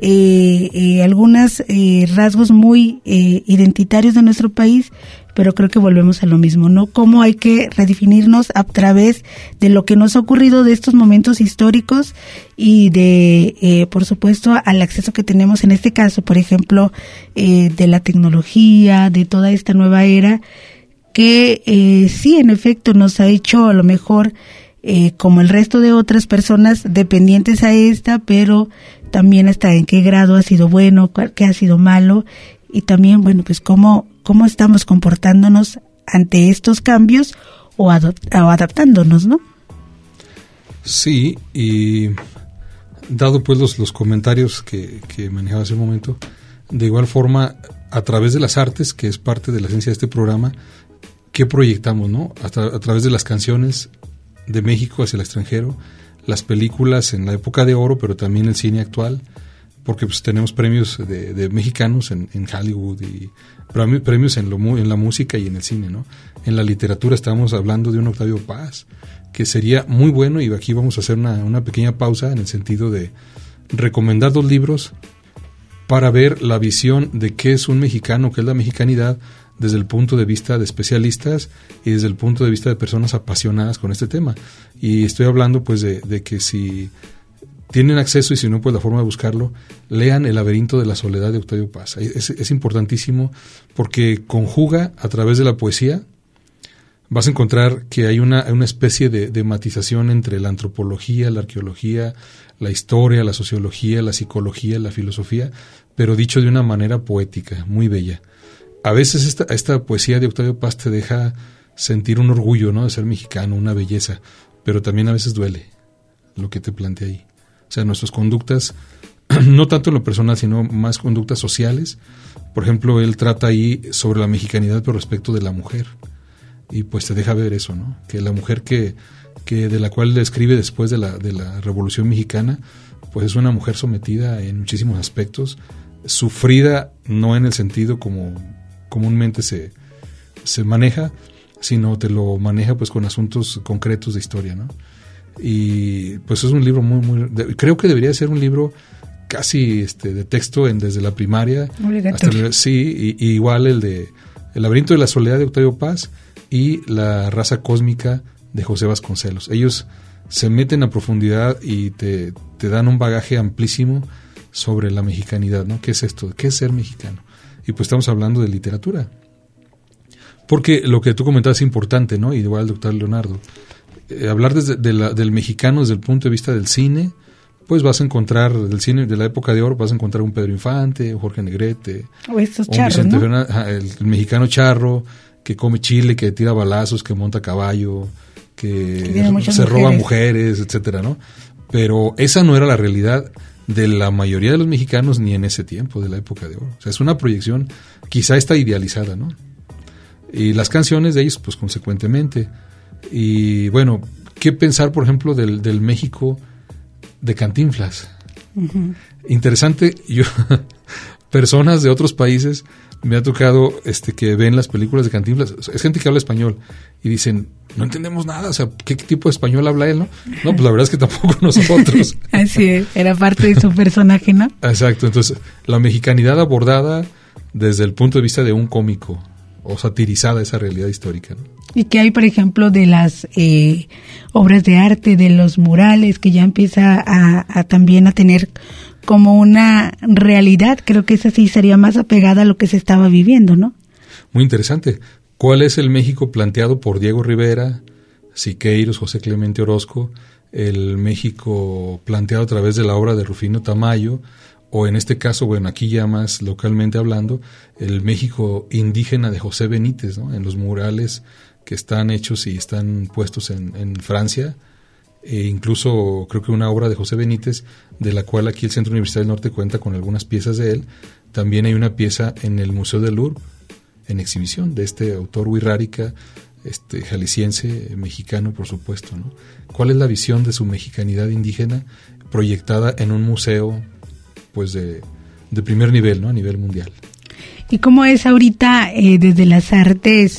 algunos rasgos muy identitarios de nuestro país, pero creo que volvemos a lo mismo, ¿no? Cómo hay que redefinirnos a través de lo que nos ha ocurrido, de estos momentos históricos y de, por supuesto, al acceso que tenemos en este caso, por ejemplo, de la tecnología, de toda esta nueva era, que sí, en efecto, nos ha hecho a lo mejor como el resto de otras personas dependientes a esta, pero también hasta en qué grado ha sido bueno, qué ha sido malo, y también, bueno, pues cómo estamos comportándonos ante estos cambios o adaptándonos, ¿no? Sí, y dado pues los comentarios que manejaba hace un momento, de igual forma, a través de las artes, que es parte de la esencia de este programa, ¿qué proyectamos, no? A través de las canciones de México hacia el extranjero, las películas en la época de oro, pero también el cine actual, porque pues tenemos premios de mexicanos en Hollywood y premios en la música y en el cine, ¿no? En la literatura estamos hablando de un Octavio Paz, que sería muy bueno, y aquí vamos a hacer una pequeña pausa en el sentido de recomendar 2 libros para ver la visión de qué es un mexicano, qué es la mexicanidad, desde el punto de vista de especialistas y desde el punto de vista de personas apasionadas con este tema. Y estoy hablando pues de que si tienen acceso, y si no, pues la forma de buscarlo, lean El laberinto de la soledad de Octavio Paz. Es importantísimo porque conjuga a través de la poesía. Vas a encontrar que hay una especie de matización entre la antropología, la arqueología, la historia, la sociología, la psicología, la filosofía, pero dicho de una manera poética, muy bella. A veces esta poesía de Octavio Paz te deja sentir un orgullo, ¿no?, de ser mexicano, una belleza, pero también a veces duele lo que te plantea ahí. O sea, nuestras conductas, no tanto en lo personal, sino más conductas sociales. Por ejemplo, él trata ahí sobre la mexicanidad, pero respecto de la mujer. Y pues te deja ver eso, ¿no? Que la mujer que de la cual le escribe después de la Revolución Mexicana, pues es una mujer sometida en muchísimos aspectos, sufrida no en el sentido como comúnmente se maneja, sino te lo maneja pues con asuntos concretos de historia, ¿no? Y pues es un libro creo que debería ser un libro casi de texto desde la primaria hasta sí, y igual el laberinto de la soledad de Octavio Paz y La raza cósmica de José Vasconcelos. Ellos se meten a profundidad y te dan un bagaje amplísimo sobre la mexicanidad, ¿no? ¿Qué es esto? ¿Qué es ser mexicano? Y pues estamos hablando de literatura. Porque lo que tú comentabas es importante, ¿no? Y igual el doctor Leonardo. Hablar del mexicano desde el punto de vista del cine, pues vas a encontrar, del cine de la época de oro, vas a encontrar un Pedro Infante, un Jorge Negrete, o estos charros, Vicente ¿no? Fernández, el mexicano charro, que come chile, que tira balazos, que monta caballo, que se roba mujeres, etcétera, ¿no? Pero esa no era la realidad de la mayoría de los mexicanos ni en ese tiempo de la época de oro. O sea, es una proyección, quizá está idealizada, ¿no? Y las canciones de ellos, pues consecuentemente. Y bueno, ¿qué pensar, por ejemplo, del México de Cantinflas? Uh-huh. Interesante, personas de otros países me ha tocado que ven las películas de Cantinflas, es gente que habla español y dicen, no entendemos nada, o sea, ¿qué tipo de español habla él, no? No, pues la verdad es que tampoco nosotros. Así es, era parte de su personaje, ¿no? Exacto, entonces la mexicanidad abordada desde el punto de vista de un cómico, o satirizada esa realidad histórica, ¿no? Y que hay, por ejemplo, de las obras de arte, de los murales, que ya empieza a también a tener como una realidad. Creo que esa sí sería más apegada a lo que se estaba viviendo, ¿no? Muy interesante. ¿Cuál es el México planteado por Diego Rivera, Siqueiros, José Clemente Orozco? El México planteado a través de la obra de Rufino Tamayo, o en este caso, bueno, aquí ya más localmente hablando, el México indígena de José Benítez, ¿no? En los murales que están hechos y están puestos en Francia, e incluso creo que una obra de José Benítez, de la cual aquí el Centro Universitario del Norte cuenta con algunas piezas de él. También hay una pieza en el Museo del Louvre, en exhibición, de este autor Wixárika, jalisciense, mexicano, por supuesto, ¿no? ¿Cuál es la visión de su mexicanidad indígena proyectada en un museo, pues de primer nivel, ¿no? A nivel mundial. ¿Y cómo es ahorita desde las artes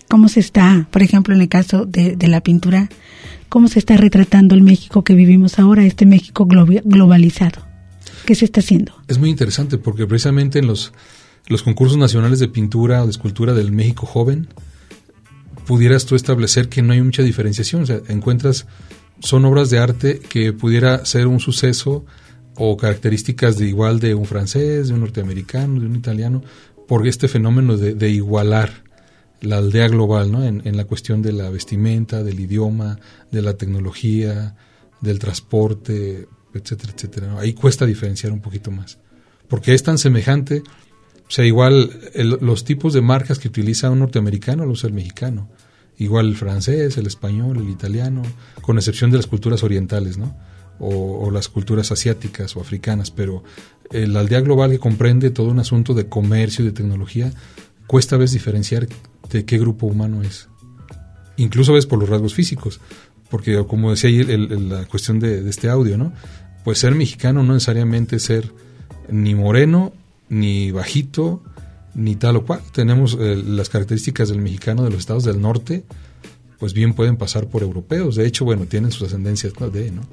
cómo se está, por ejemplo, en el caso de la pintura, cómo se está retratando el México que vivimos ahora, este México globalizado. ¿Qué se está haciendo? Es muy interesante porque precisamente en los concursos nacionales de pintura o de escultura del México joven, pudieras tú establecer que no hay mucha diferenciación. O sea, son obras de arte que pudiera ser un suceso o características de igual de un francés, de un norteamericano, de un italiano, por este fenómeno de igualar la aldea global, ¿no? En la cuestión de la vestimenta, del idioma, de la tecnología, del transporte, etcétera, etcétera, ¿no? Ahí cuesta diferenciar un poquito más, porque es tan semejante. O sea, igual los tipos de marcas que utiliza un norteamericano los usa el mexicano, igual el francés, el español, el italiano, con excepción de las culturas orientales, ¿no? O las culturas asiáticas o africanas, pero la aldea global, que comprende todo un asunto de comercio y de tecnología, cuesta a veces diferenciar de qué grupo humano es, incluso a veces por los rasgos físicos, porque como decía ahí la cuestión de este audio, ¿no? Pues ser mexicano no necesariamente ser ni moreno, ni bajito, ni tal o cual. Tenemos las características del mexicano de los estados del norte, pues bien pueden pasar por europeos. De hecho, bueno, tienen sus ascendencias, ¿no?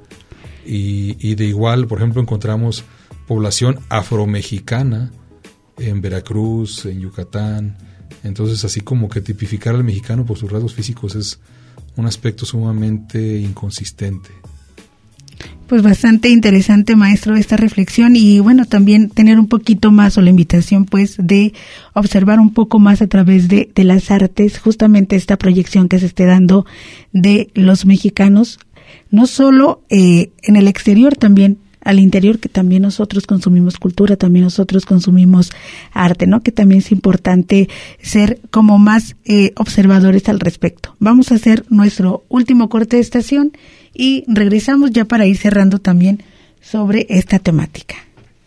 Y de igual, por ejemplo, encontramos población afromexicana en Veracruz, en Yucatán. Entonces, así como que tipificar al mexicano por sus rasgos físicos es un aspecto sumamente inconsistente. Pues bastante interesante, maestro, esta reflexión, y bueno, también tener un poquito más, o la invitación pues de observar un poco más a través de las artes, justamente esta proyección que se esté dando de los mexicanos, no solo en el exterior, también al interior, que también nosotros consumimos cultura, también nosotros consumimos arte, ¿no? Que también es importante ser como más observadores al respecto. Vamos a hacer nuestro último corte de estación y regresamos ya para ir cerrando también sobre esta temática.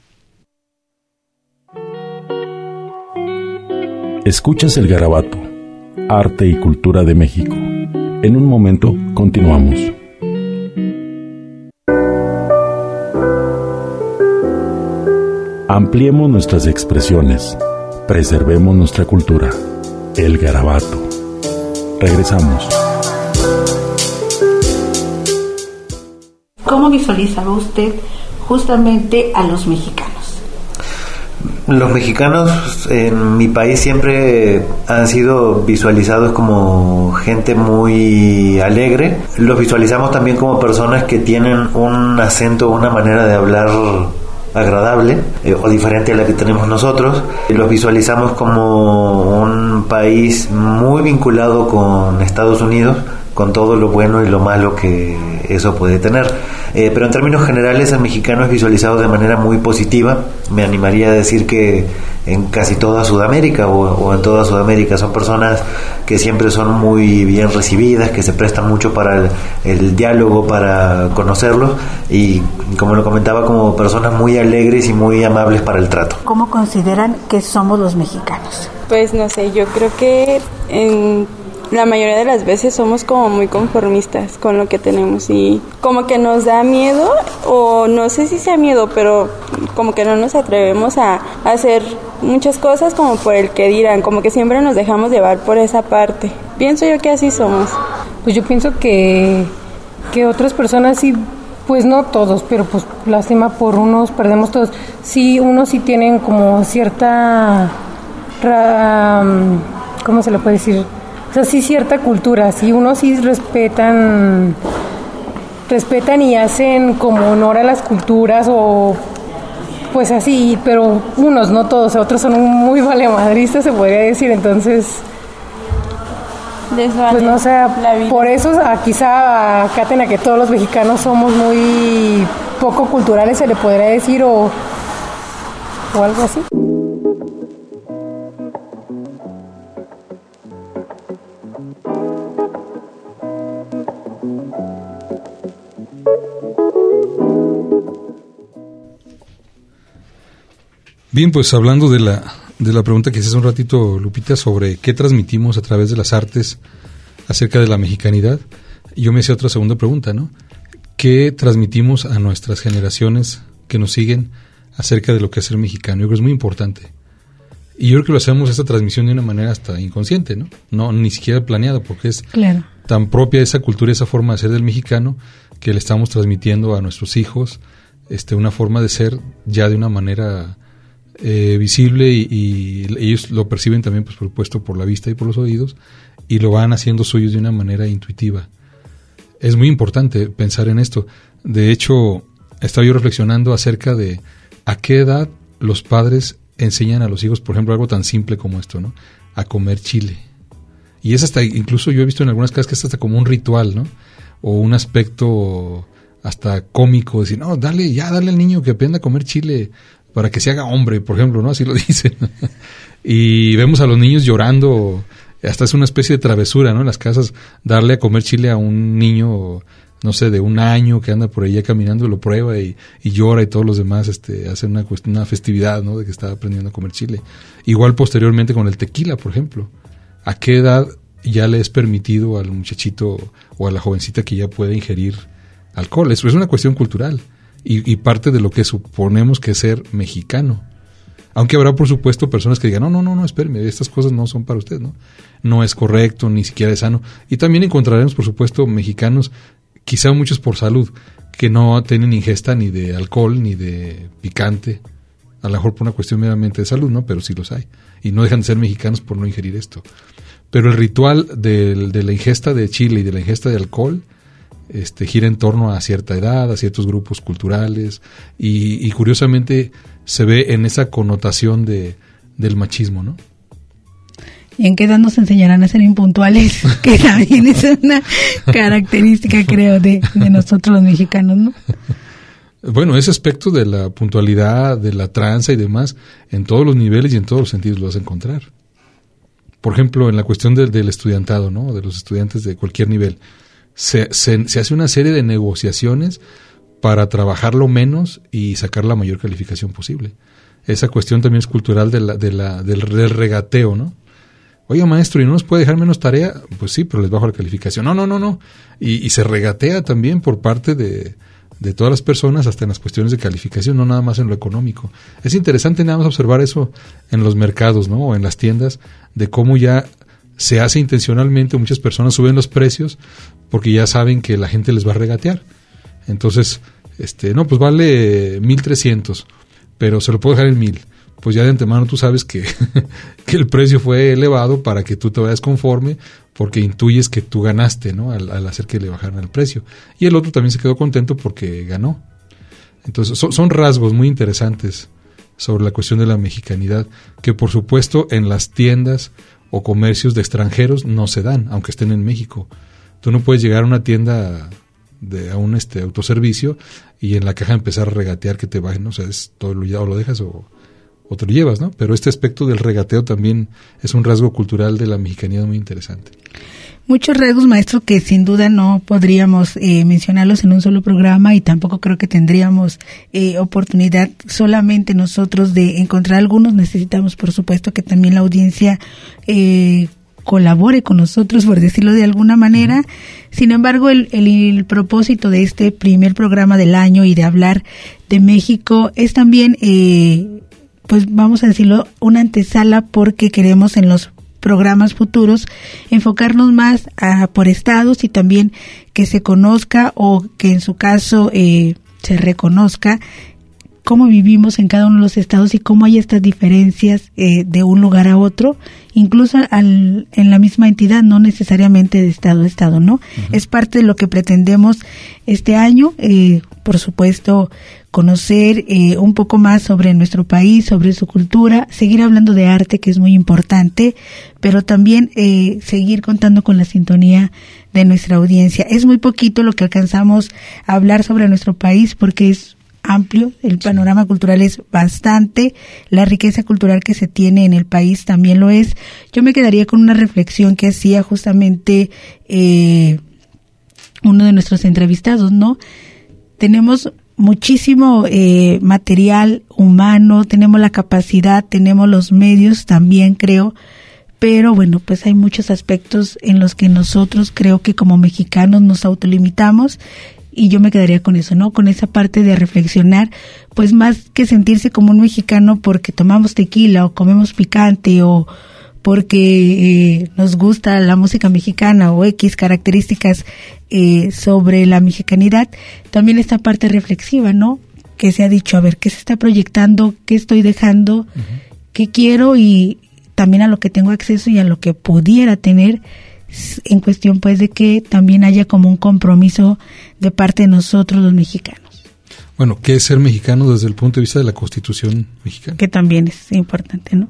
Escuchas El Garabato, arte y cultura de México. En un momento continuamos. Ampliemos nuestras expresiones, preservemos nuestra cultura. El Garabato. Regresamos. ¿Cómo visualizaba usted justamente a los mexicanos? Los mexicanos en mi país siempre han sido visualizados como gente muy alegre. Los visualizamos también como personas que tienen un acento, una manera de hablar agradable o diferente a la que tenemos nosotros. Los visualizamos como un país muy vinculado con Estados Unidos, con todo lo bueno y lo malo que eso puede tener. Pero en términos generales el mexicano es visualizado de manera muy positiva. Me animaría a decir que en casi toda Sudamérica o en toda Sudamérica son personas que siempre son muy bien recibidas, que se prestan mucho para el diálogo, para conocerlos, y como lo comentaba, como personas muy alegres y muy amables para el trato. ¿Cómo consideran que somos los mexicanos? Pues no sé, yo creo que la mayoría de las veces somos como muy conformistas con lo que tenemos y como que nos da miedo, o no sé si sea miedo, pero como que no nos atrevemos a hacer muchas cosas como por el que dirán, como que siempre nos dejamos llevar por esa parte. Pienso yo que así somos. Pues yo pienso que otras personas sí, pues no todos, pero pues lástima por unos, perdemos todos. Sí, unos sí tienen como cierta, ¿cómo se le puede decir? O sea, sí cierta cultura, sí, unos sí respetan y hacen como honor a las culturas o pues así, pero unos, no todos, otros son muy valemadristas, se podría decir, entonces pues no sé, por eso quizá acaten a que todos los mexicanos somos muy poco culturales, se le podría decir, o algo así. Bien, pues hablando de la pregunta que hice hace un ratito, Lupita, sobre qué transmitimos a través de las artes acerca de la mexicanidad, yo me hacía otra segunda pregunta, ¿no? ¿Qué transmitimos a nuestras generaciones que nos siguen acerca de lo que es ser mexicano? Yo creo que es muy importante. Y yo creo que lo hacemos esta transmisión de una manera hasta inconsciente, ¿no? No, ni siquiera planeado, porque es tan propia esa cultura y esa forma de ser del mexicano que le estamos transmitiendo a nuestros hijos una forma de ser ya de una manera visible y ellos lo perciben también, pues por supuesto, por la vista y por los oídos, y lo van haciendo suyos de una manera intuitiva. Es muy importante pensar en esto. De hecho, estaba yo reflexionando acerca de a qué edad los padres enseñan a los hijos, por ejemplo, algo tan simple como esto, ¿no? A comer chile. Y es hasta, incluso yo he visto en algunas casas que es hasta como un ritual, ¿no? O un aspecto hasta cómico, decir, no, dale al niño que aprenda a comer chile para que se haga hombre, por ejemplo, ¿no? Así lo dicen. Y vemos a los niños llorando, hasta es una especie de travesura, ¿no? En las casas, darle a comer chile a un niño, no sé, de 1 año que anda por ahí caminando, lo prueba y llora, y todos los demás hacen una festividad, ¿no? De que está aprendiendo a comer chile. Igual posteriormente con el tequila, por ejemplo. ¿A qué edad ya le es permitido al muchachito o a la jovencita que ya puede ingerir alcohol? Eso es una cuestión cultural y parte de lo que suponemos que es ser mexicano. Aunque habrá, por supuesto, personas que digan, no, espérame, estas cosas no son para usted, ¿no? No es correcto, ni siquiera es sano. Y también encontraremos, por supuesto, mexicanos, quizá muchos por salud, que no tienen ingesta ni de alcohol ni de picante, a lo mejor por una cuestión meramente de salud, ¿no? Pero sí los hay. Y no dejan de ser mexicanos por no ingerir esto. Pero el ritual de la ingesta de chile y de la ingesta de alcohol gira en torno a cierta edad, a ciertos grupos culturales, y curiosamente se ve en esa connotación del machismo, ¿no? ¿Y en qué edad nos enseñarán a ser impuntuales? Que también es una característica, creo, de nosotros los mexicanos, ¿no? Bueno, ese aspecto de la puntualidad, de la tranza y demás, en todos los niveles y en todos los sentidos lo vas a encontrar. Por ejemplo, en la cuestión del estudiantado, ¿no? De los estudiantes de cualquier nivel, se hace una serie de negociaciones para trabajarlo menos y sacar la mayor calificación posible. Esa cuestión también es cultural del regateo, ¿no? Oiga, maestro, ¿y no nos puede dejar menos tarea? Pues sí, pero les bajo la calificación. No. Y se regatea también por parte de todas las personas, hasta en las cuestiones de calificación, no nada más en lo económico. Es interesante nada más observar eso en los mercados, ¿no? O en las tiendas, de cómo ya se hace intencionalmente, muchas personas suben los precios porque ya saben que la gente les va a regatear. Entonces, no, pues vale 1,300, pero se lo puedo dejar en 1,000. Pues ya de antemano tú sabes que el precio fue elevado para que tú te vayas conforme, porque intuyes que tú ganaste, ¿no? Al hacer que le bajaran el precio. Y el otro también se quedó contento porque ganó. Entonces, son rasgos muy interesantes sobre la cuestión de la mexicanidad, que por supuesto en las tiendas o comercios de extranjeros no se dan, aunque estén en México. Tú no puedes llegar a una tienda a un autoservicio y en la caja empezar a regatear que te bajen, ¿no? O sea, todo lo dejas o te lo llevas, ¿no? Pero este aspecto del regateo también es un rasgo cultural de la mexicanidad muy interesante. Muchos rasgos, maestro, que sin duda no podríamos mencionarlos en un solo programa, y tampoco creo que tendríamos oportunidad solamente nosotros de encontrar algunos. Necesitamos, por supuesto, que también la audiencia colabore con nosotros, por decirlo de alguna manera. Sin embargo, el propósito de este primer programa del año y de hablar de México es también, pues vamos a decirlo, una antesala, porque queremos en los programas futuros enfocarnos más por estados, y también que se conozca, o que en su caso se reconozca cómo vivimos en cada uno de los estados y cómo hay estas diferencias de un lugar a otro, incluso en la misma entidad, no necesariamente de estado a estado, ¿no? Uh-huh. Es parte de lo que pretendemos este año, por supuesto, conocer un poco más sobre nuestro país, sobre su cultura, seguir hablando de arte, que es muy importante, pero también seguir contando con la sintonía de nuestra audiencia. Es muy poquito lo que alcanzamos a hablar sobre nuestro país, porque es amplio, el panorama cultural es bastante, la riqueza cultural que se tiene en el país también lo es. Yo me quedaría con una reflexión que hacía justamente uno de nuestros entrevistados, ¿no? Tenemos muchísimo material humano, tenemos la capacidad, tenemos los medios también, creo, pero bueno, pues hay muchos aspectos en los que nosotros, creo que como mexicanos, nos autolimitamos. y yo me quedaría con eso, ¿no? Con esa parte de reflexionar, pues más que sentirse como un mexicano porque tomamos tequila o comemos picante o porque nos gusta la música mexicana o X características sobre la mexicanidad, también esta parte reflexiva, ¿no? Que se ha dicho, a ver, ¿qué se está proyectando? ¿Qué estoy dejando? ¿Qué quiero? Y también a lo que tengo acceso y a lo que pudiera tener, en cuestión pues de que también haya como un compromiso de parte de nosotros los mexicanos. Bueno, ¿qué es ser mexicano desde el punto de vista de la Constitución mexicana? Que también es importante, ¿no?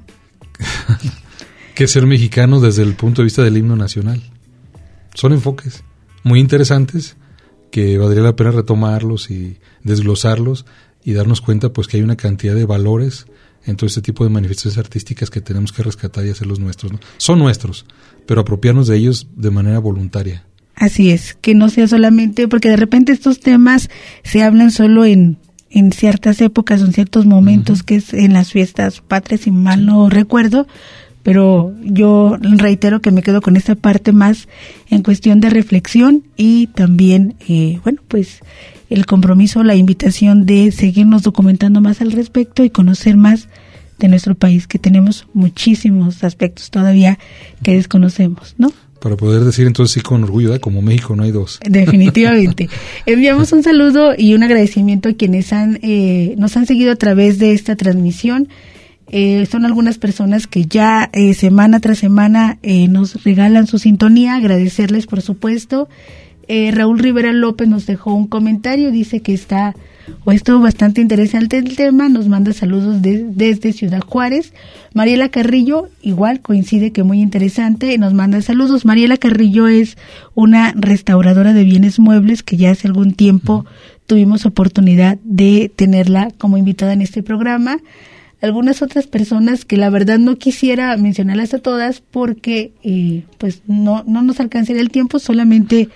¿Qué es ser mexicano desde el punto de vista del himno nacional? Son enfoques muy interesantes que valdría la pena retomarlos y desglosarlos y darnos cuenta pues que hay una cantidad de valores en todo este tipo de manifestaciones artísticas que tenemos que rescatar y hacerlos nuestros, ¿no? Son nuestros, pero apropiarnos de ellos de manera voluntaria. Así es, que no sea solamente, porque de repente estos temas se hablan solo en ciertas épocas o en ciertos momentos, que es en las fiestas patrias, si mal no recuerdo, pero yo reitero que me quedo con esta parte más en cuestión de reflexión y también, bueno, pues el compromiso, la invitación de seguirnos documentando más al respecto y conocer más de nuestro país, que tenemos muchísimos aspectos todavía que desconocemos, ¿no? Para poder decir entonces sí con orgullo, ¿eh? Como México no hay dos. Definitivamente. Enviamos un saludo y un agradecimiento a quienes nos han seguido a través de esta transmisión. Son algunas personas que ya semana tras semana nos regalan su sintonía, agradecerles por supuesto. Raúl Rivera López nos dejó un comentario, dice que estuvo bastante interesante el tema, nos manda saludos desde Ciudad Juárez. Mariela Carrillo igual coincide que muy interesante, nos manda saludos. Mariela Carrillo es una restauradora de bienes muebles que ya hace algún tiempo tuvimos oportunidad de tenerla como invitada en este programa. Algunas otras personas que la verdad no quisiera mencionarlas a todas porque pues no nos alcanzaría el tiempo, solamente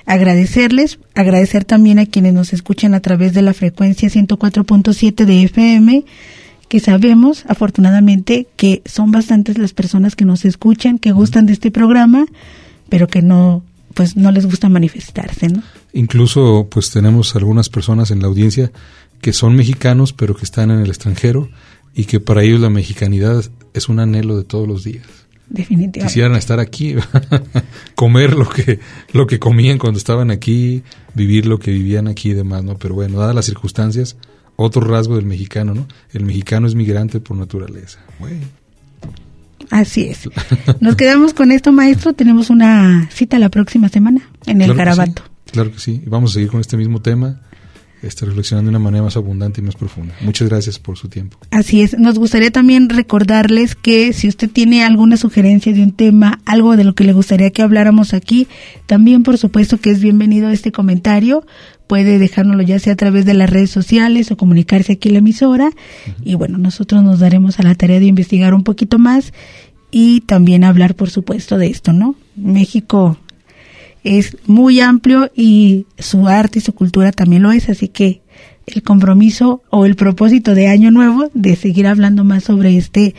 agradecer también a quienes nos escuchan a través de la frecuencia 104.7 de FM, que sabemos afortunadamente que son bastantes las personas que nos escuchan, que gustan de este programa, pero que no les gusta manifestarse, ¿no? Incluso pues tenemos algunas personas en la audiencia que son mexicanos pero que están en el extranjero y que para ellos la mexicanidad es un anhelo de todos los días. Definitivamente. Quisieran estar aquí, comer lo que comían cuando estaban aquí, vivir lo que vivían aquí y demás, ¿no? Pero bueno, dadas las circunstancias, otro rasgo del mexicano, ¿no? El mexicano es migrante por naturaleza. Bueno. Así es. Nos quedamos con esto, maestro. Tenemos una cita la próxima semana en el Garabato. Sí, claro que sí. Y vamos a seguir con este mismo tema, reflexionando de una manera más abundante y más profunda. Muchas gracias por su tiempo. Así es. Nos gustaría también recordarles que si usted tiene alguna sugerencia de un tema, algo de lo que le gustaría que habláramos aquí, también por supuesto que es bienvenido este comentario. Puede dejárnoslo ya sea a través de las redes sociales o comunicarse aquí en la emisora. Y bueno, nosotros nos daremos a la tarea de investigar un poquito más y también hablar, por supuesto, de esto, ¿no? México es muy amplio y su arte y su cultura también lo es, así que el compromiso o el propósito de Año Nuevo de seguir hablando más sobre este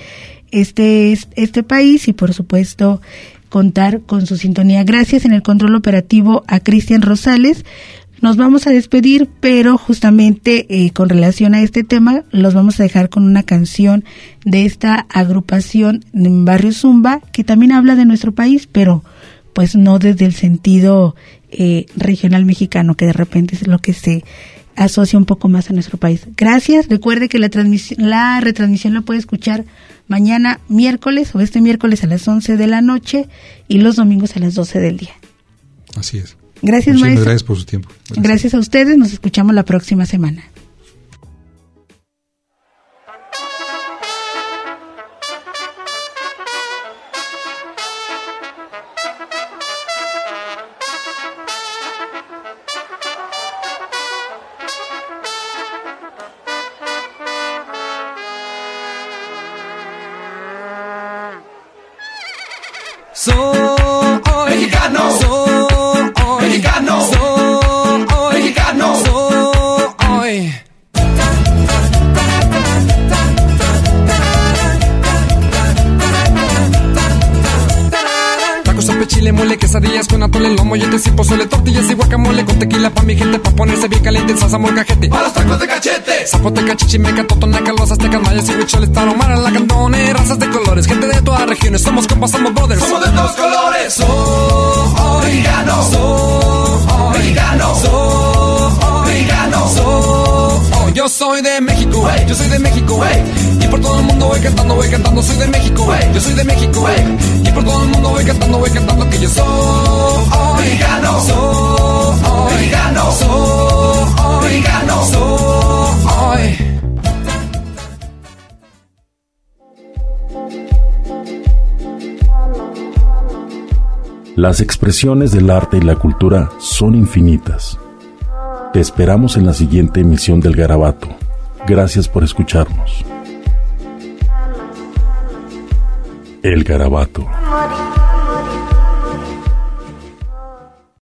país y por supuesto contar con su sintonía. Gracias en el control operativo a Cristian Rosales. Nos vamos a despedir, pero justamente con relación a este tema los vamos a dejar con una canción de esta agrupación en Barrio Zumba que también habla de nuestro país, pero pues no desde el sentido regional mexicano, que de repente es lo que se asocia un poco más a nuestro país. Gracias. Recuerde que la retransmisión la puede escuchar mañana miércoles o este miércoles a las 11 de la noche y los domingos a las 12 del día. Así es. Gracias, maestro. Gracias por su tiempo. Gracias a ustedes. Nos escuchamos la próxima semana. Soy mexicano, soy mexicano, soy mexicano, soy. Tacos, sopa, chile, mole, quesadilla. quesadillas con atole, lomo y pozole, tortillas y guacamole con tequila pa' mi gente, pa' ponerse bien caliente en salsa molcajete. ¡Pa' los tacos de cachete! Zapoteca, chichimeca, totonaca, los aztecas, mayas y huicholes, tarahumara, lacandones, razas de colores, gente de todas regiones, somos compas, somos brothers. Somos de todos colores. Soy mexicano. Soy mexicano. Soy mexicano. Yo soy de México, wey. Yo soy de México, wey. Y por todo el mundo voy cantando, soy de México, wey. Yo soy de México, wey. Y por todo el mundo voy cantando que yo soy mexicano. Soy mexicano. Soy mexicano. Soy. Las expresiones del arte y la cultura son infinitas. Te esperamos en la siguiente emisión del Garabato. Gracias por escucharnos. El Garabato.